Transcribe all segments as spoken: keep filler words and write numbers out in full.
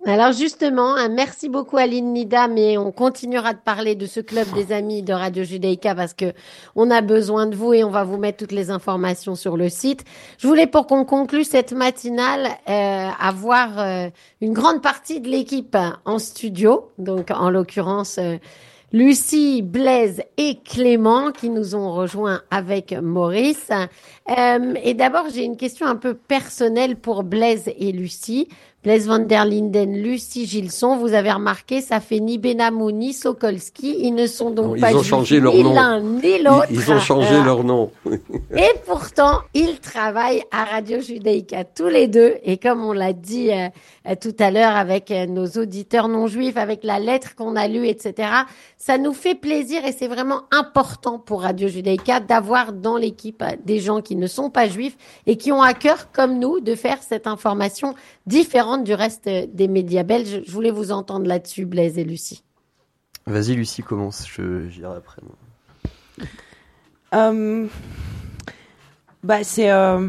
Alors justement, un merci beaucoup Aline Nida, mais on continuera de parler de ce club des amis de Radio Judaïka parce que on a besoin de vous et on va vous mettre toutes les informations sur le site. Je voulais pour qu'on conclue cette matinale euh, avoir euh, une grande partie de l'équipe en studio, donc en l'occurrence euh, Lucie, Blaise et Clément qui nous ont rejoints avec Maurice. Euh, et d'abord, j'ai une question un peu personnelle pour Blaise et Lucie. Blaise van der Linden, Lucie Gilson, vous avez remarqué, ça fait ni Benamou ni Sokolski. Ils ne sont donc non, pas ils ont juifs, changé leur ni nom. l'un ni l'autre. Ils, ils ont changé Alors, leur nom. et pourtant, ils travaillent à Radio Judaïka tous les deux. Et comme on l'a dit euh, euh, tout à l'heure avec euh, nos auditeurs non juifs, avec la lettre qu'on a lue, et cetera, ça nous fait plaisir et c'est vraiment important pour Radio Judaïka d'avoir dans l'équipe euh, des gens qui ne sont pas juifs et qui ont à cœur, comme nous, de faire cette information différente du reste euh, des médias belges. Je voulais vous entendre là-dessus, Blaise et Lucie. Vas-y, Lucie, commence. Je j'irai après. Euh, bah c'est euh,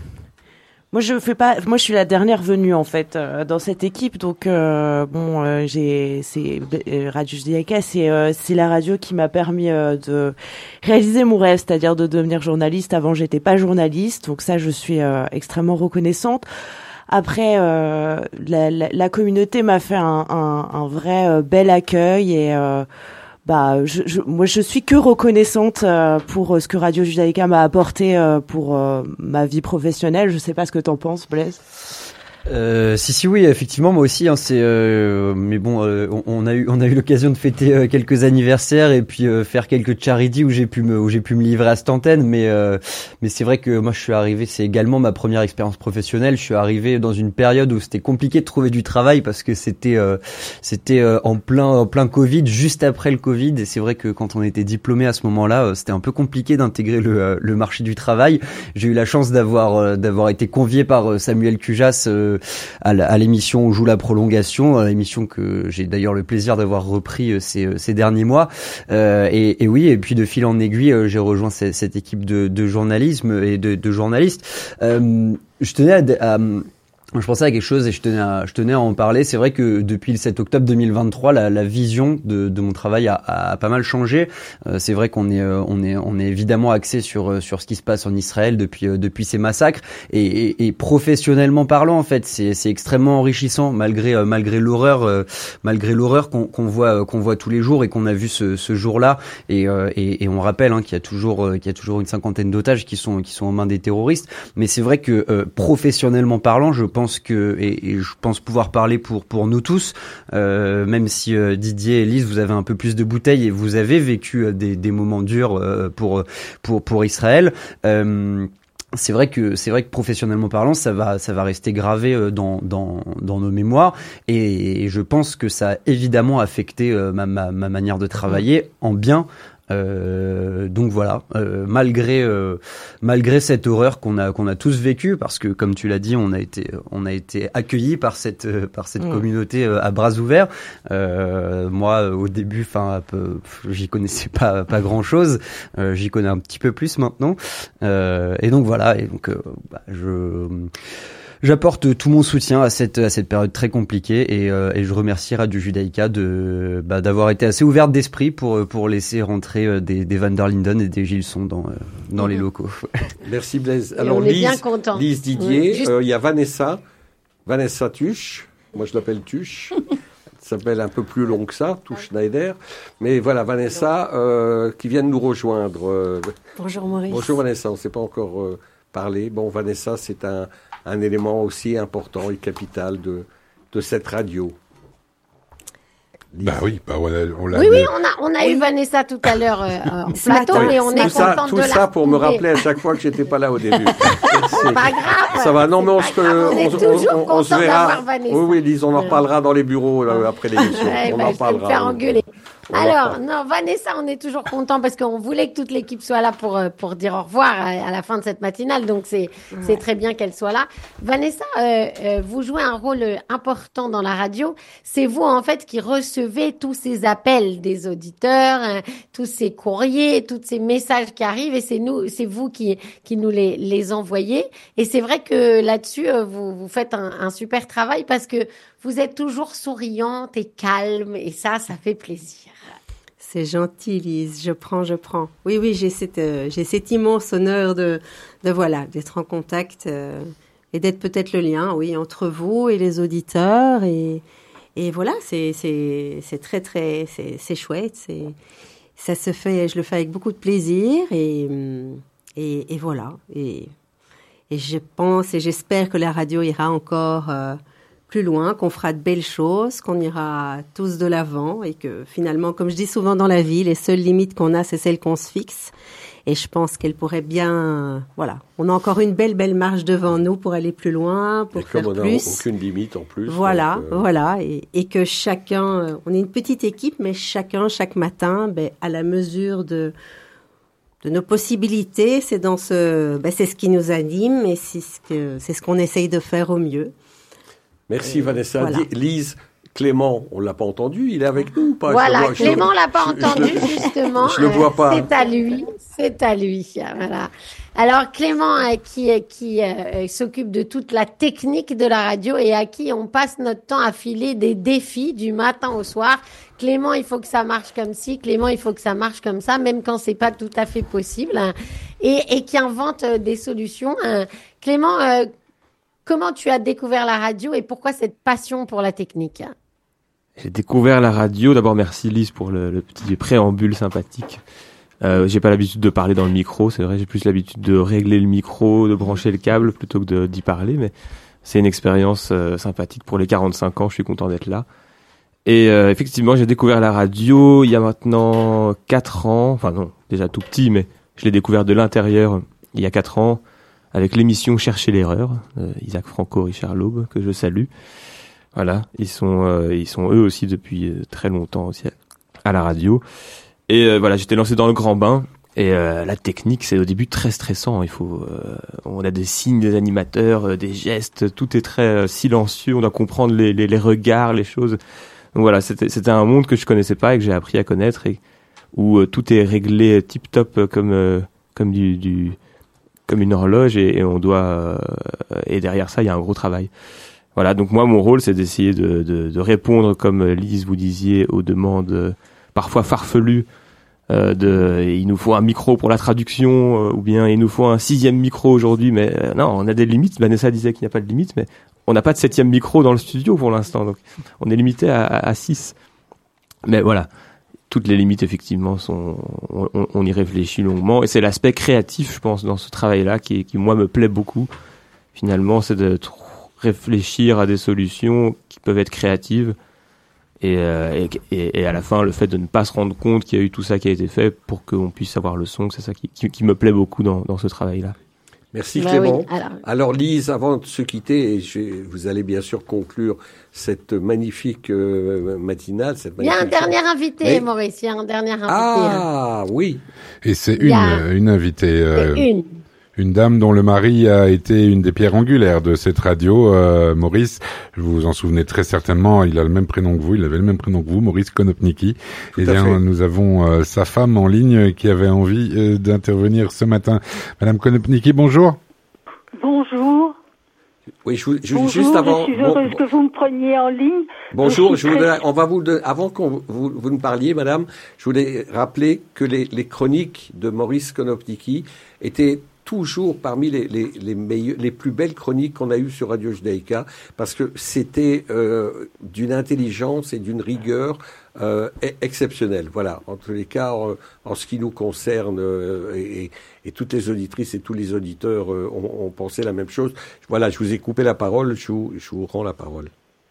moi je fais pas moi je suis la dernière venue en fait euh, dans cette équipe donc euh, bon euh, j'ai c'est euh, Radio Judaïka c'est euh, c'est la radio qui m'a permis euh, de réaliser mon rêve, c'est-à-dire de devenir journaliste. Avant j'étais pas journaliste, donc ça je suis euh, extrêmement reconnaissante. Après, euh, la, la, la communauté m'a fait un, un, un vrai euh, bel accueil et euh, bah, je, je, moi, je suis que reconnaissante euh, pour euh, ce que Radio Judaïka m'a apporté euh, pour euh, ma vie professionnelle. Je sais pas ce que t'en penses, Blaise. Euh, si si oui effectivement moi aussi hein, c'est euh, mais bon euh, on, on a eu on a eu l'occasion de fêter euh, quelques anniversaires et puis euh, faire quelques charity où j'ai pu me où j'ai pu me livrer à cette antenne mais euh, mais c'est vrai que moi je suis arrivé, c'est également ma première expérience professionnelle. Je suis arrivé dans une période où c'était compliqué de trouver du travail parce que c'était euh, c'était euh, en plein en plein Covid, juste après le Covid, et c'est vrai que quand on était diplômé à ce moment-là euh, c'était un peu compliqué d'intégrer le euh, le marché du travail. J'ai eu la chance d'avoir euh, d'avoir été convié par euh, Samuel Cujas euh, à l'émission On joue la prolongation, à l'émission que j'ai d'ailleurs le plaisir d'avoir repris ces, ces derniers mois. Euh, et, et oui, et puis de fil en aiguille, j'ai rejoint cette, cette équipe de, de journalisme et de, de journalistes. Euh, je tenais à, à Je pensais à quelque chose et je tenais à, je tenais à en parler. C'est vrai que depuis le sept octobre deux mille vingt-trois, la, la vision de, de mon travail a, a pas mal changé. Euh, c'est vrai qu'on est, on est, on est évidemment axé sur sur ce qui se passe en Israël depuis depuis ces massacres et, et, et professionnellement parlant, en fait, c'est c'est extrêmement enrichissant malgré malgré l'horreur, euh, malgré l'horreur qu'on qu'on voit qu'on voit tous les jours et qu'on a vu ce ce jour-là. Et euh, et, et on rappelle hein, qu'il y a toujours qu'il y a toujours une cinquantaine d'otages qui sont qui sont aux mains des terroristes. Mais c'est vrai que euh, professionnellement parlant, je pense Je pense que et, et je pense pouvoir parler pour pour nous tous, euh, même si euh, Didier et Lise vous avez un peu plus de bouteilles et vous avez vécu euh, des des moments durs euh, pour pour pour Israël. Euh, C'est vrai que c'est vrai que professionnellement parlant, ça va ça va rester gravé dans dans dans nos mémoires et, et je pense que ça a évidemment affecté ma ma, ma manière de travailler en bien. Euh, donc voilà, euh, malgré euh, malgré cette horreur qu'on a qu'on a tous vécue, parce que comme tu l'as dit, on a été on a été accueillis par cette euh, par cette mmh. communauté euh, à bras ouverts. Euh, moi, au début, enfin, j'y connaissais pas pas grand chose. Euh, j'y connais un petit peu plus maintenant. Euh, et donc voilà, et donc euh, bah, je J'apporte tout mon soutien à cette à cette période très compliquée et, euh, et je remercie Radio Judaïka de bah, d'avoir été assez ouverte d'esprit pour pour laisser rentrer des, des Van der Linden et des Gilson dans euh, dans mmh. les locaux. Merci Blaise. Alors Lise, Lise Didier, il oui, juste... euh, y a Vanessa, Vanessa Tuche. Moi je l'appelle Tuche. Ça s'appelle un peu plus long que ça, Tuche Schneider. Mais voilà Vanessa euh, qui vient de nous rejoindre. Euh, Bonjour Maurice. Bonjour Vanessa. On ne s'est pas encore euh, parlé. Bon Vanessa, c'est un un élément aussi important et capital de, de cette radio. Lise. Bah oui, bah on, a, on l'a. Oui, oui, on a, on a oui. eu Vanessa tout à l'heure euh, en plateau, oui. mais on tout est ça, content tout de la Tout ça pour me retrouver. rappeler à chaque fois que j'étais pas là au début. C'est pas grave. Ça va, non, mais on se, on, est on, on, on se verra. Oui, oui, Lise, on en reparlera dans les bureaux là, après l'émission. Ouais, on bah, en je parlera. vais me faire engueuler. Alors, non, Vanessa, on est toujours content parce qu'on voulait que toute l'équipe soit là pour, pour dire au revoir à, à la fin de cette matinale. Donc, c'est, ouais. c'est très bien qu'elle soit là. Vanessa, euh, euh, vous jouez un rôle important dans la radio. C'est vous, en fait, qui recevez tous ces appels des auditeurs, hein, tous ces courriers, tous ces messages qui arrivent et c'est nous, c'est vous qui, qui nous les, les envoyez. Et c'est vrai que là-dessus, vous, vous faites un, un super travail parce que vous êtes toujours souriante et calme et ça, ça fait plaisir. C'est gentil, Lise. Je prends, je prends. Oui, oui, j'ai cette, euh, j'ai cet immense honneur de, de voilà, d'être en contact euh, et d'être peut-être le lien, oui, entre vous et les auditeurs. Et, et voilà, c'est, c'est, c'est très, très, c'est, c'est chouette. C'est, ça se fait, je le fais avec beaucoup de plaisir et, et, et voilà. Et, et je pense et j'espère que la radio ira encore euh, plus loin, qu'on fera de belles choses, qu'on ira tous de l'avant et que finalement, comme je dis souvent dans la vie, les seules limites qu'on a, c'est celles qu'on se fixe. Et je pense qu'elle pourrait bien, voilà, on a encore une belle, belle marche devant nous pour aller plus loin, pour et faire comme on plus. n'a aucune limite en plus. Voilà, donc, euh... voilà, et, et que chacun, on est une petite équipe, mais chacun, chaque matin, ben, à la mesure de de nos possibilités, c'est dans ce, ben, c'est ce qui nous anime et c'est ce que, c'est ce qu'on essaye de faire au mieux. Merci euh, Vanessa. Voilà. Lise, Clément, on l'a pas entendu, il est avec nous ou pas? Voilà, vois, Clément je, l'a pas je, entendu je, justement. Je le vois pas. C'est à lui, c'est à lui. Voilà. Alors Clément euh, qui qui euh, s'occupe de toute la technique de la radio et à qui on passe notre temps à filer des défis du matin au soir. Clément, il faut que ça marche comme ci. Clément, il faut que ça marche comme ça, même quand c'est pas tout à fait possible. Hein, et, et qui invente euh, des solutions. Hein. Clément, euh, comment tu as découvert la radio et pourquoi cette passion pour la technique? J'ai découvert la radio. D'abord, merci Lise pour le, le petit préambule sympathique. Euh, j'ai pas l'habitude de parler dans le micro, c'est vrai. J'ai plus l'habitude de régler le micro, de brancher le câble plutôt que de, d'y parler. Mais c'est une expérience euh, sympathique pour les quarante-cinq ans. Je suis content d'être là. Et euh, effectivement, j'ai découvert la radio il y a maintenant quatre ans. Enfin non, déjà tout petit, mais je l'ai découvert de l'intérieur il y a quatre ans avec l'émission Chercher l'erreur, euh, Isaac Franco, Richard Laube, que je salue. Voilà, ils sont euh, ils sont eux aussi depuis euh, très longtemps aussi à la radio. Et euh, voilà, j'étais lancé dans le grand bain. Et euh, la technique, c'est au début très stressant. Il faut, euh, on a des signes des animateurs, euh, des gestes, tout est très euh, silencieux. On doit comprendre les, les, les regards, les choses. Donc voilà, c'était, c'était un monde que je connaissais pas et que j'ai appris à connaître et où euh, tout est réglé tip top euh, comme euh, comme du, du comme une horloge et, et on doit euh, et derrière ça il y a un gros travail. Voilà, donc moi mon rôle c'est d'essayer de, de, de répondre comme Lise vous disiez aux demandes euh, parfois farfelues. Euh, de, il nous faut un micro pour la traduction euh, ou bien il nous faut un sixième micro aujourd'hui, mais euh, non, on a des limites. Vanessa disait qu'il n'y a pas de limite, mais on n'a pas de septième micro dans le studio pour l'instant, donc on est limité à, à, à six. Mais voilà, toutes les limites effectivement sont, on, on, on y réfléchit longuement et c'est l'aspect créatif, je pense, dans ce travail-là qui, qui moi me plaît beaucoup. Finalement, c'est de trop réfléchir à des solutions qui peuvent être créatives. Et, euh, et, et à la fin, le fait de ne pas se rendre compte qu'il y a eu tout ça qui a été fait pour qu'on puisse avoir le son, c'est ça qui, qui, qui me plaît beaucoup dans, dans ce travail-là. Merci bah Clément. Oui, alors... alors Lise, avant de se quitter, et je, vous allez bien sûr conclure cette magnifique euh, matinale. Cette magnifique il y a un dernier chose. invité, Mais... Maurice, il y a un dernier invité. Ah hein. oui. Et c'est une, a... une invitée. Euh... Une. Une dame dont le mari a été une des pierres angulaires de cette radio, euh, Maurice. Vous vous en souvenez très certainement, il a le même prénom que vous, il avait le même prénom que vous, Maurice Konopnicki. Et bien, nous avons euh, sa femme en ligne qui avait envie euh, d'intervenir ce matin. Madame Konopnicki, bonjour. Bonjour. Oui, je, je, bonjour, juste avant. je suis heureuse bon, que vous me preniez en ligne. Bonjour, je, je voudrais, très... on va vous, de, avant qu'on vous, vous ne parliez, madame, je voulais rappeler que les, les chroniques de Maurice Konopnicki étaient toujours parmi les, les, les, meilleurs, les plus belles chroniques qu'on a eues sur Radio Judaïka, parce que c'était euh, d'une intelligence et d'une rigueur euh, exceptionnelle. Voilà, en tous les cas, en, en ce qui nous concerne, euh, et, et toutes les auditrices et tous les auditeurs euh, ont, ont pensé la même chose. Voilà, je vous ai coupé la parole, je vous, je vous rends la parole.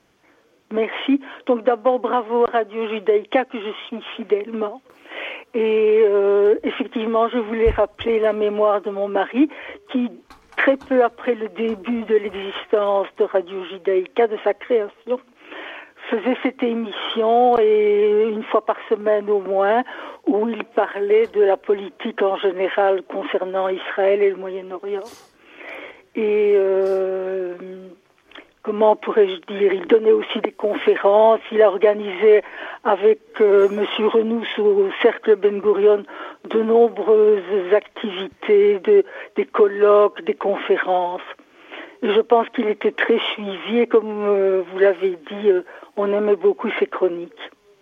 Merci. Donc d'abord, bravo à Radio Judaïka, que je suis fidèlement. Et euh, effectivement, je voulais rappeler la mémoire de mon mari qui, très peu après le début de l'existence de Radio Judaïka, de sa création, faisait cette émission, et une fois par semaine au moins, où il parlait de la politique en général concernant Israël et le Moyen-Orient. Et euh, comment pourrais-je dire, il donnait aussi des conférences, il organisait avec euh, Monsieur Renous au Cercle Ben Gurion de nombreuses activités, de, des colloques, des conférences. Et je pense qu'il était très suivi et comme euh, vous l'avez dit, euh, on aimait beaucoup ses chroniques.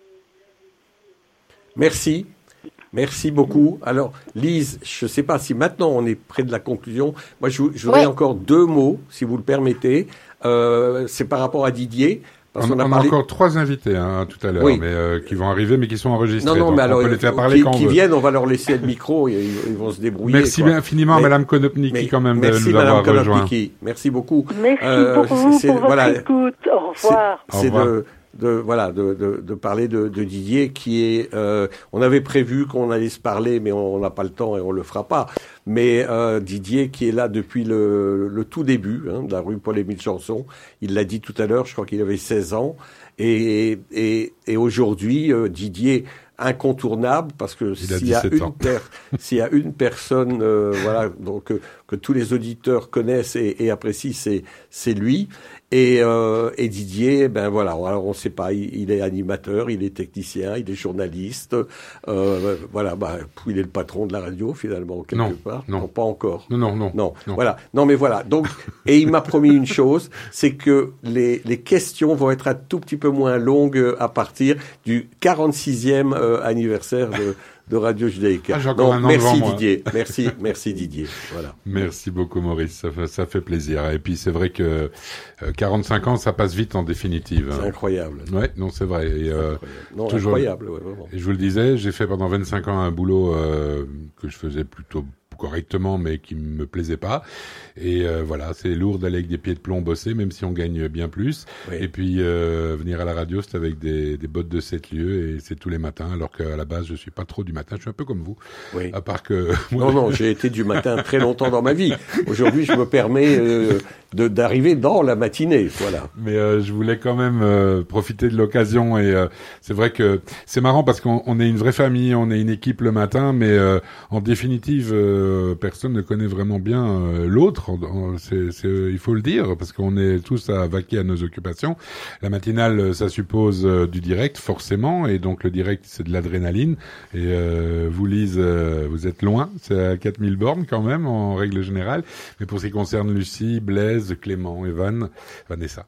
Merci. Merci beaucoup. Alors, Lise, je ne sais pas si maintenant on est près de la conclusion. Moi, je, je voudrais ouais. encore deux mots, si vous le permettez. Euh, c'est par rapport à Didier. Parce on, on a, on a encore trois invités hein, tout à l'heure, oui. mais euh, qui vont arriver, mais qui sont enregistrés. Non, non, mais alors, on peut les faire parler qui, quand qui on veut. viennent, on va leur laisser le micro, et ils, ils vont se débrouiller. Merci quoi. bien infiniment, mais, Madame Konopnicki, quand même, merci, de nous avoir rejoints. Merci beaucoup. Merci euh, pour vous, pour votre voilà, écoute. Au revoir. C'est, c'est de, de voilà de, de, de parler de, de Didier, qui est. Euh, on avait prévu qu'on allait se parler, mais on n'a pas le temps et on le fera pas. Mais euh, Didier, qui est là depuis le, le tout début hein, de la rue Paul-Émile Janson, il l'a dit tout à l'heure, je crois qu'il avait seize ans. Et, et, et aujourd'hui, euh, Didier, incontournable, parce que s'il y a une, per, s'il y a une personne, euh, voilà, donc euh, que tous les auditeurs connaissent et, et apprécient, c'est c'est lui. Et, euh, et Didier, ben voilà, alors on ne sait pas, il, il est animateur, il est technicien, il est journaliste, euh, voilà, bah, il est le patron de la radio finalement quelque non, part. Non, non, pas encore. Non, non, non, non, non. Voilà, non, mais voilà. Donc, et il m'a promis une chose, c'est que les les questions vont être un tout petit peu moins longues à partir du quarante-sixième euh, anniversaire de. de Radio Judaïka. Ah, Donc, merci Didier, merci, merci Didier. Voilà. Merci beaucoup Maurice, ça fait, ça fait plaisir. Et puis c'est vrai que euh, quarante-cinq ans, ça passe vite en définitive. C'est hein. incroyable. Ouais, non, c'est vrai. Et, euh, incroyable. Non, toujours... incroyable, ouais, vraiment. Et je vous le disais, j'ai fait pendant vingt-cinq ans un boulot euh, que je faisais plutôt correctement, mais qui me plaisait pas. Et euh, voilà, c'est lourd d'aller avec des pieds de plomb bosser, même si on gagne bien plus. Oui. Et puis euh, venir à la radio, c'est avec des, des bottes de sept lieues, et c'est tous les matins, alors qu'à la base, je suis pas trop du matin. Je suis un peu comme vous. Oui. À part que... non, non, j'ai été du matin très longtemps dans ma vie. Aujourd'hui, je me permets euh, de, d'arriver dans la matinée. Voilà. Mais euh, je voulais quand même euh, profiter de l'occasion, et euh, c'est vrai que c'est marrant parce qu'on on est une vraie famille, on est une équipe le matin, mais euh, en définitive, euh, personne ne connaît vraiment bien euh, l'autre. C'est, c'est, il faut le dire, parce qu'on est tous à vaquer à nos occupations. La matinale, ça suppose euh, du direct, forcément, et donc le direct, c'est de l'adrénaline. Et euh, vous, Lise, euh, vous êtes loin, c'est à quatre mille bornes quand même, en règle générale. Mais pour ce qui concerne Lucie, Blaise, Clément, Evan, Vanessa,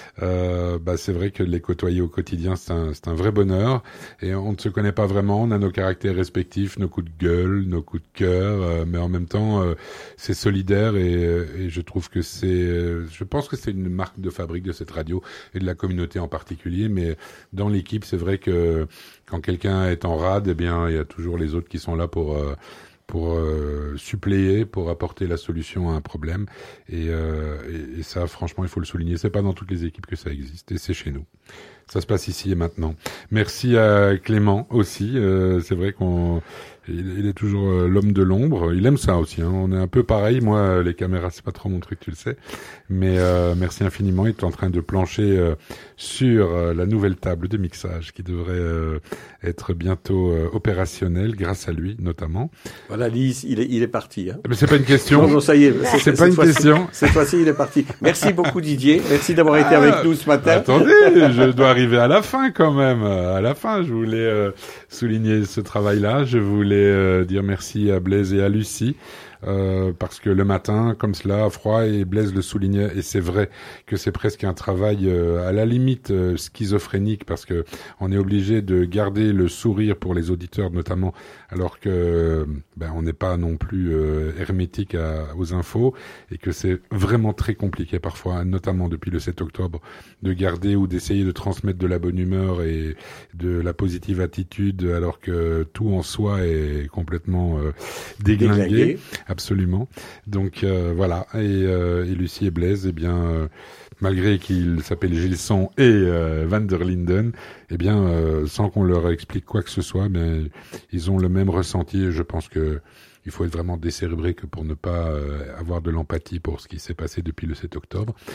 Euh, bah c'est vrai que de les côtoyer au quotidien, c'est un, c'est un vrai bonheur. Et on ne se connaît pas vraiment, on a nos caractères respectifs, nos coups de gueule, nos coups de cœur, euh, mais en même temps, euh, c'est solidaire, et, et je trouve que c'est, euh, je pense que c'est une marque de fabrique de cette radio et de la communauté en particulier. Mais dans l'équipe, c'est vrai que quand quelqu'un est en rade, eh bien, il y a toujours les autres qui sont là pour euh, pour euh, suppléer, pour apporter la solution à un problème. Et, euh, et, et ça, franchement, il faut le souligner. C'est pas dans toutes les équipes que ça existe, et c'est chez nous. Ça se passe ici et maintenant. Merci à Clément aussi. Euh, c'est vrai qu'on il, il est toujours euh, l'homme de l'ombre. Il aime ça aussi. Hein. On est un peu pareil. Moi, les caméras, c'est pas trop mon truc, tu le sais. Mais euh, merci infiniment. Il est en train de plancher euh, sur euh, la nouvelle table de mixage qui devrait euh, être bientôt euh, opérationnelle, grâce à lui notamment. Voilà, Lise, il est, il est parti. Hein. Mais c'est pas une question. Non, non, ça y est. C'est, c'est pas une question. Cette fois-ci, il est parti. Merci beaucoup, Didier. Merci d'avoir ah, été avec nous ce matin. Attendez, je dois arriver à la fin quand même. À la fin, je voulais euh, souligner ce travail-là. Je voulais euh, dire merci à Blaise et à Lucie. Euh, parce que le matin, comme cela, à froid, et Blaise le soulignait, et c'est vrai que c'est presque un travail euh, à la limite euh, schizophrénique, parce que on est obligé de garder le sourire pour les auditeurs notamment, alors que ben on n'est pas non plus euh, hermétique à, aux infos, et que c'est vraiment très compliqué parfois, notamment depuis le sept octobre, de garder ou d'essayer de transmettre de la bonne humeur et de la positive attitude, alors que tout en soi est complètement euh, déglingué. déglingué. Absolument. Donc euh, voilà. Et, euh, et Lucie et Blaise, eh bien, euh, malgré qu'ils s'appellent Gilson et euh, Van der Linden, eh bien, euh, sans qu'on leur explique quoi que ce soit, ben ils ont le même ressenti. Et je pense que il faut être vraiment décérébré que pour ne pas euh, avoir de l'empathie pour ce qui s'est passé depuis le sept octobre.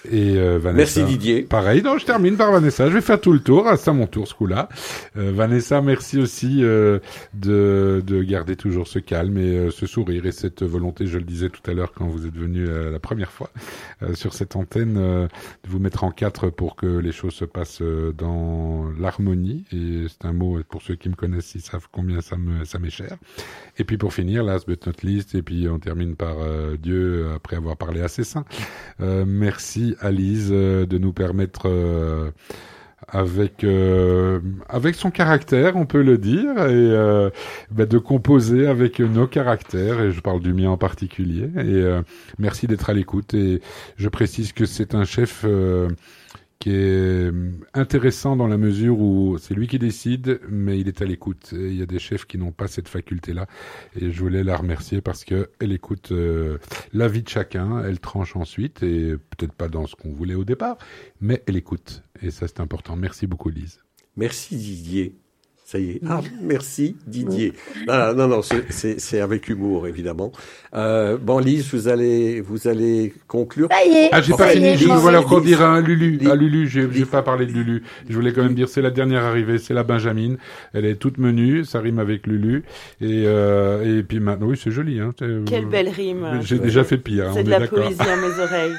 Et euh, Vanessa. Merci Didier. Pareil, non, je termine par Vanessa. Je vais faire tout le tour. C'est à mon tour ce coup-là. Euh, Vanessa, merci aussi euh, de, de garder toujours ce calme et euh, ce sourire et cette volonté, je le disais tout à l'heure quand vous êtes venu euh, la première fois euh, sur cette antenne, euh, de vous mettre en quatre pour que les choses se passent euh, dans l'harmonie. Et c'est un mot, pour ceux qui me connaissent, ils savent combien ça me ça m'est cher. Et puis pour finir, last but not least, et puis on termine par euh, Dieu après avoir parlé à ses saints. Euh, merci à Lise euh, de nous permettre euh, avec euh, avec son caractère, on peut le dire, et euh, bah, de composer avec nos caractères, et je parle du mien en particulier. Et euh, merci d'être à l'écoute. Et je précise que c'est un chef euh, qui est intéressant dans la mesure où c'est lui qui décide, mais il est à l'écoute. Et il y a des chefs qui n'ont pas cette faculté-là, et je voulais la remercier parce que elle écoute euh, la vie de chacun, elle tranche ensuite, et peut-être pas dans ce qu'on voulait au départ, mais elle écoute, et ça c'est important. Merci beaucoup Lise. Merci Didier. Ça y est. Ah, merci Didier. Non, non, non, c'est, c'est, c'est avec humour, évidemment. Euh, bon, Lise, vous allez, vous allez conclure. Ça y est. Ah, j'ai enfin, pas fini. Je voulais encore Lise, dire à Lulu. Lise, À Lulu, j'ai, Lise, j'ai pas parlé de Lulu. Je voulais quand même dire, c'est la dernière arrivée, c'est la Benjamine. Elle est toute menue, ça rime avec Lulu. Et, euh, et puis maintenant, oui, c'est joli, hein. C'est, Quelle belle rime. J'ai déjà fait pire. C'est on de est la d'accord. poésie à mes oreilles.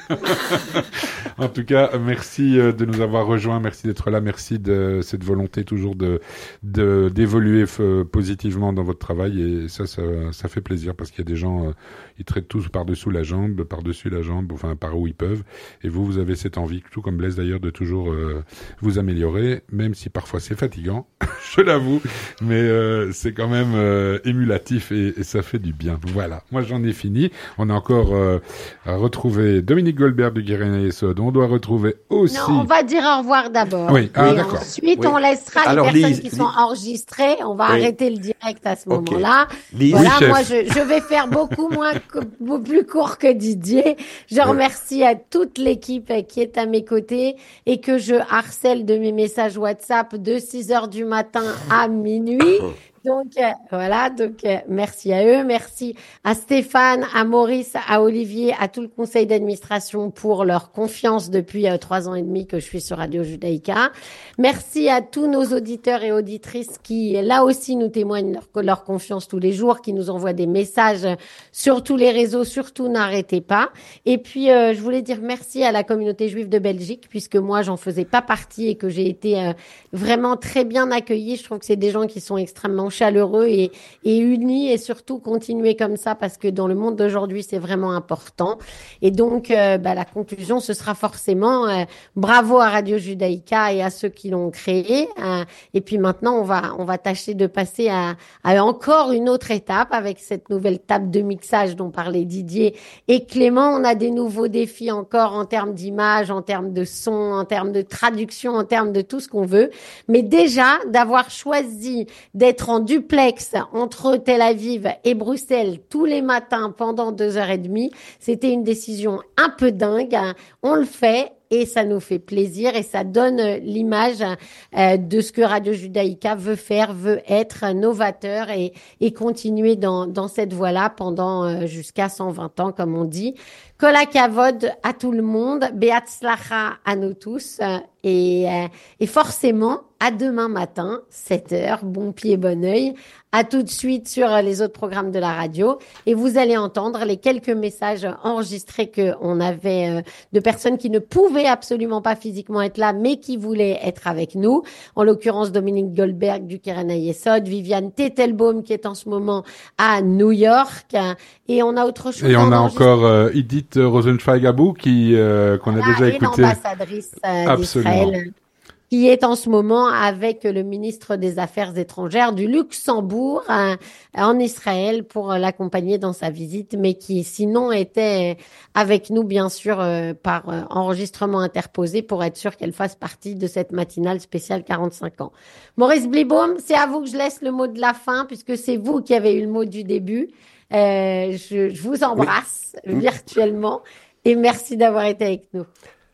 En tout cas, merci de nous avoir rejoints, merci d'être là, merci de cette volonté toujours de, de, d'évoluer positivement dans votre travail, et ça, ça, ça fait plaisir parce qu'il y a des gens, euh, ils traitent tous par-dessous la jambe, par-dessus la jambe, enfin par où ils peuvent, et vous, vous avez cette envie, tout comme Blaise d'ailleurs, de toujours euh, vous améliorer, même si parfois c'est fatigant, je l'avoue, mais euh, c'est quand même euh, émulatif et, et ça fait du bien. Voilà, moi j'en ai fini. On a encore euh, à retrouver Dominique Goldberg du Guérin-Essonne. On doit retrouver aussi... Non, on va dire au revoir d'abord. Oui, ah, et d'accord. Ensuite, Oui. on laissera Alors, les personnes Lise, qui Lise... sont enregistrées. On va oui. arrêter le direct à ce okay. moment-là. Lise, voilà, oui, moi, je, je vais faire beaucoup moins, beaucoup plus court que Didier. Je oui. remercie à toute l'équipe qui est à mes côtés et que je harcèle de mes messages WhatsApp de six heures du matin à minuit. Donc euh, voilà, donc euh, merci à eux, merci à Stéphane, à Maurice, à Olivier, à tout le conseil d'administration pour leur confiance depuis euh, trois ans et demi que je suis sur Radio Judaïka. Merci à tous nos auditeurs et auditrices qui là aussi nous témoignent leur, leur confiance tous les jours, qui nous envoient des messages sur tous les réseaux, surtout n'arrêtez pas. Et puis euh, je voulais dire merci à la communauté juive de Belgique, puisque moi j'en faisais pas partie et que j'ai été euh, vraiment très bien accueillie. Je trouve que c'est des gens qui sont extrêmement chaleureux et, et unis, et surtout continuer comme ça parce que dans le monde d'aujourd'hui c'est vraiment important. Et donc euh, bah, la conclusion ce sera forcément euh, bravo à Radio Judaïka et à ceux qui l'ont créé. Euh, et puis maintenant on va on va tâcher de passer à, à encore une autre étape avec cette nouvelle table de mixage dont parlait Didier et Clément. On a des nouveaux défis encore en termes d'image, en termes de son, en termes de traduction, en termes de tout ce qu'on veut. Mais déjà d'avoir choisi d'être en duplex entre Tel Aviv et Bruxelles tous les matins pendant deux heures et demie, c'était une décision un peu dingue. On le fait et ça nous fait plaisir et ça donne l'image euh, de ce que Radio Judaïka veut faire, veut être novateur et, et continuer dans, dans cette voie-là pendant euh, jusqu'à cent vingt ans, comme on dit. Kol hakavod à tout le monde, be'atzlacha à nous tous euh, et, euh, et forcément à demain matin, sept heures, bon pied, bon œil. À tout de suite sur les autres programmes de la radio et vous allez entendre les quelques messages enregistrés qu'on avait euh, de personnes qui ne pouvaient absolument pas physiquement être là mais qui voulaient être avec nous. En l'occurrence, Dominique Goldberg du Guérin-Essonne, Viviane Tettelbaum qui est en ce moment à New York et on a autre chose. Et on a encore euh, Edith Rosenschweig-Abou qui euh, qu'on voilà, a déjà et écouté. L'ambassadrice euh, d'Israël, qui est en ce moment avec le ministre des Affaires étrangères du Luxembourg euh, en Israël pour l'accompagner dans sa visite, mais qui sinon était avec nous bien sûr euh, par euh, enregistrement interposé pour être sûr qu'elle fasse partie de cette matinale spéciale quarante-cinq ans. Maurice Blibaum, c'est à vous que je laisse le mot de la fin puisque c'est vous qui avez eu le mot du début. Euh, je, je vous embrasse oui. virtuellement et merci d'avoir été avec nous.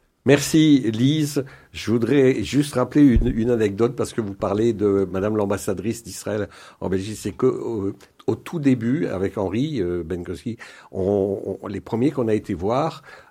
Merci Lise. Je voudrais juste rappeler une, une anecdote parce que vous parlez de Madame l'ambassadrice d'Israël en Belgique. C'est que au, au tout début, avec Henri euh, Benkoski, on, on, les premiers qu'on a été voir,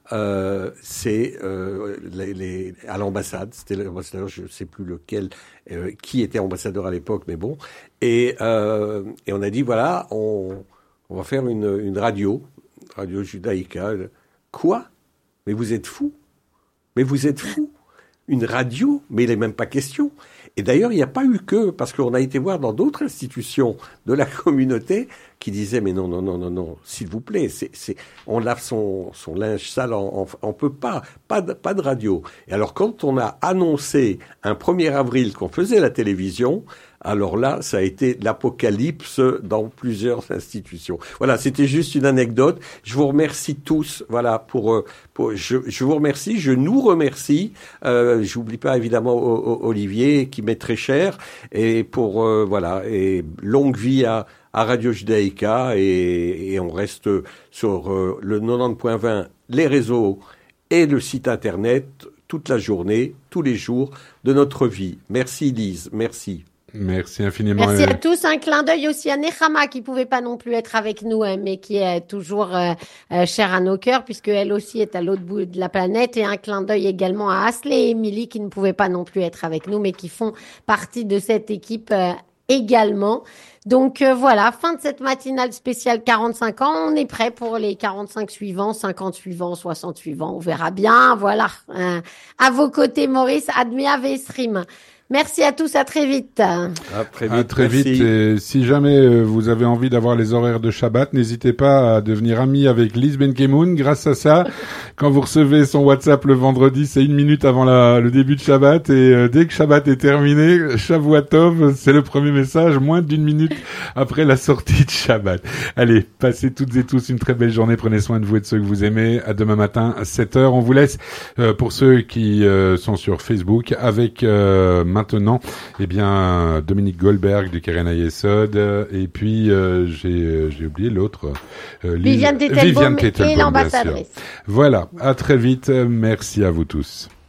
euh, c'est euh, les, les, à l'ambassade. C'était l'ambassadeur, je ne sais plus lequel, euh, qui était ambassadeur à l'époque, mais bon. Et, euh, et on a dit, voilà, on, on va faire une, une radio, Radio Judaïka. Quoi? Mais vous êtes fous? Mais vous êtes fous? Une radio? Mais il n'est même pas question. Et d'ailleurs, il n'y a pas eu que, parce qu'on a été voir dans d'autres institutions de la communauté qui disaient, mais non, non, non, non, non, s'il vous plaît, c'est, c'est, on lave son, son linge sale, on, on peut pas, pas de, pas de radio. Et alors, quand on a annoncé un premier avril qu'on faisait la télévision, alors là, ça a été l'apocalypse dans plusieurs institutions. Voilà, c'était juste une anecdote. Je vous remercie tous. Voilà, pour, pour je, je vous remercie, je nous remercie. Euh, j'oublie pas évidemment o, o, Olivier qui m'est très cher et pour euh, voilà et longue vie à, à Radio Judaïka et, et on reste sur euh, le quatre-vingt-dix point vingt, les réseaux et le site internet toute la journée, tous les jours de notre vie. Merci Lise, merci. Merci infiniment. Merci à tous. Un clin d'œil aussi à Nechama qui pouvait pas non plus être avec nous, hein, mais qui est toujours euh, euh, chère à nos cœurs puisque elle aussi est à l'autre bout de la planète. Et un clin d'œil également à Asley et Émilie qui ne pouvaient pas non plus être avec nous, mais qui font partie de cette équipe euh, également. Donc euh, voilà, fin de cette matinale spéciale quarante-cinq ans. On est prêt pour les quarante-cinq suivants, cinquante suivants, soixante suivants. On verra bien. Voilà. Euh, à vos côtés, Maurice. Admia Vesrim. Merci à tous, à très vite. À très vite. À très vite. Et si jamais vous avez envie d'avoir les horaires de Shabbat, n'hésitez pas à devenir ami avec Lise Benkemoun. Grâce à ça, quand vous recevez son WhatsApp le vendredi, c'est une minute avant la, le début de Shabbat. Et euh, dès que Shabbat est terminé, Shavua Tov, c'est le premier message, moins d'une minute après la sortie de Shabbat. Allez, passez toutes et tous une très belle journée. Prenez soin de vous et de ceux que vous aimez. À demain matin à sept heures. On vous laisse, euh, pour ceux qui euh, sont sur Facebook, avec... Euh, Maintenant, eh bien, Dominique Goldberg du Keren Hayesod, et puis euh, j'ai j'ai oublié l'autre, euh, Viviane Tettelbaum et l'ambassadrice. Voilà, à très vite. Merci à vous tous.